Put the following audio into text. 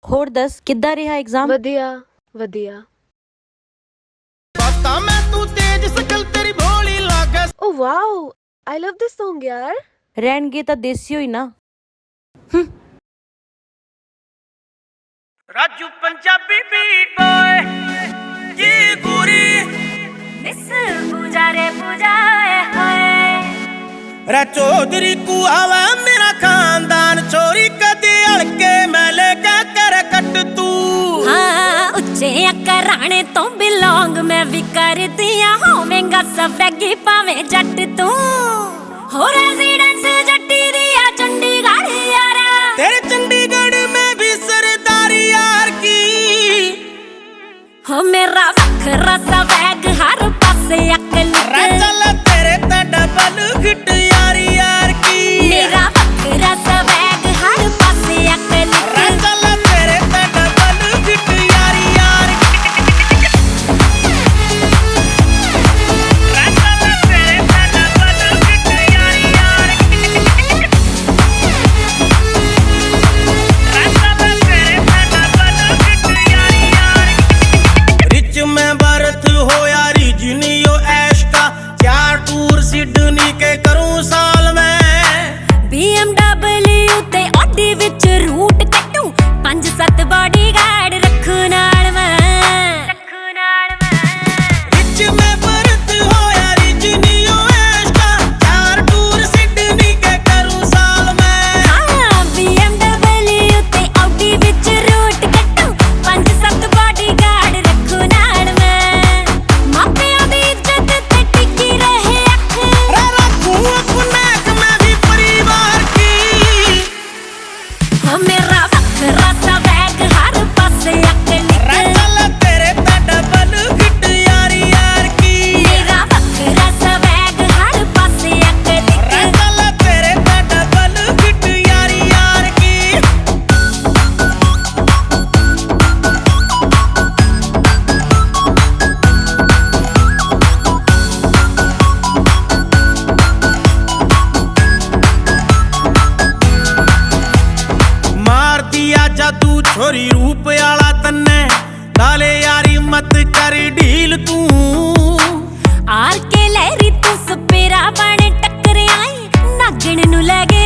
ਹੋਰ ਦੱਸ ਕਿੱਦਾਂ ਰਿਹਾ ਐਗਜ਼ਾਮ? ਵਧੀਆ ਵਧੀਆ। ਪਤਾ ਮੈਂ ਤੂੰ ਤੇਜ ਸਕਲ ਤੇਰੀ ਭੋਲੀ ਲੱਗੇ। ਓ ਵਾਓ, ਆਈ ਲਵ ਦਿਸ Song ਯਾਰ। ਰਹਿਣਗੇ ਤਾਂ ਦੇਸੀ ਹੋਈ ਨਾ। ਰਾਜੂ ਪੰਜਾਬੀ ਬੀਟ ਬॉय ਜੀ ਗੁਰੀ ਇਸ ਪੁਜਾਰੇ ਪੁਜਾਏ ਹੋਏ ਰਾ ਚੌਧਰੀ ਕੂ ਆਵਾ ਮੇਰਾ ਖਾਨਦਾਨ ਚੋਰੀ ਕਦੇ ਹਲਕੇ ਮੈਂ ਲੈ ਕੇ ਕਰ ਕੱਟ ਤੂੰ। ਹਾਂ ਉੱਚੇ ਘਰਾਣੇ ਤੋਂ ਬਿਲੋਂਗ ਮੈਂ ਵੀ ਕਰਦੀ ਆ ਹੋਵੇਂਗਾ ਸਵੈਗੀ ਭਾਵੇਂ ਜੱਟ ਤੂੰ। ਹੋ ਰੈਜ਼ੀਡੈਂਸ ਜੱਟੀ ਦੀ ਆ ਚੰਡੀਗੜ੍ਹ ਯਾਰਾ ਤੇਰੇ ਚੰਡੀਗੜ੍ਹ ਮੈਂ ਵੀ ਸਰਦਾਰੀ ਯਾਰ ਕੀ। ਹੋ ਮੇਰਾ ਵੱਖਰਾ ਸਵੈਗ ਹਰ ਪਾਸੇ ਅਕਲ ਚੱਲ ਤੇਰੇ ਤਾਂ ਡਬਲ ਹਿੱਟ ਯਾਰੀ ਯਾਰ ਕੀ। ਮੇਰਾ ਵੱਖਰਾ ਸਵੈਗ ਹਰ ਪਾਸੇ ਅਕਲ ਚੱਲ ਤੇਰੇ ਤਾਂ ਡਬਲ ਹਿੱਟ ਯਾਰੀ ਯਾਰ रिच में बर्थ होया रिजनियो ऐश का 4 टूर सिडनी के करूं साल में। BMW ਤੇ ਆਡੀ ਵਿੱਚ ਰੂਟ ਕੱਟੂ 5-7 ਬਾਡੀਗਾਰਡ ਰੱਖੂ ਨਾਲ ਮੈਂ रिच में बर्थ होया रिजनियो ऐश का 4 टूर सिडनी के करूं साल में। ਹਾਂ BMW ਤੇ ਆਡੀ ਵਿੱਚ ਰੂਟ ਕੱਟੂ 5-7 ਬਾਡੀਗਾਰਡ ਰੱਖੂ ਨਾਲ ਮੈਂ ਮਾਪਿਆਂ ਦੀ ਇੱਜ਼ਤ ਤੇ ਟਿਕੀ ਰਹੇ ਅੱਖ रे रखूं अपने मैं भी परिवार की। ਹੋ ਮੇਰਾ ਵੱਖਰਾ ਸਵੈਗ ਹਰ ਪਾਸੇ ਅਕਲ ਚੱਲ ਤੇਰੇ ਤਾਂ ਡਬਲ ਹਿੱਟ ਯਾਰੀ ਯਾਰ ਕੀ। ਮੇਰਾ ਵੱਖਰਾ ਸਵੈਗ ਹਰ ਪਾਸੇ ਅਕਲ ਚੱਲ ਤੇਰੇ ਤਾਂ ਡਬਲ ਹਿੱਟ ਯਾਰੀ ਯਾਰ ਕੀ। मार दिया जादू छोरी रूप आला तन्ने नाले यारी मत कर ढील तू। ਆਰ ਕੇ ਲਹਿਰੀ ਤੂੰ ਸਪੇਰਾ ਬਣ ਟੱਕਰ ਆਈ ਨਾਗਣ ਨੂੰ ਲੈ ਕੇ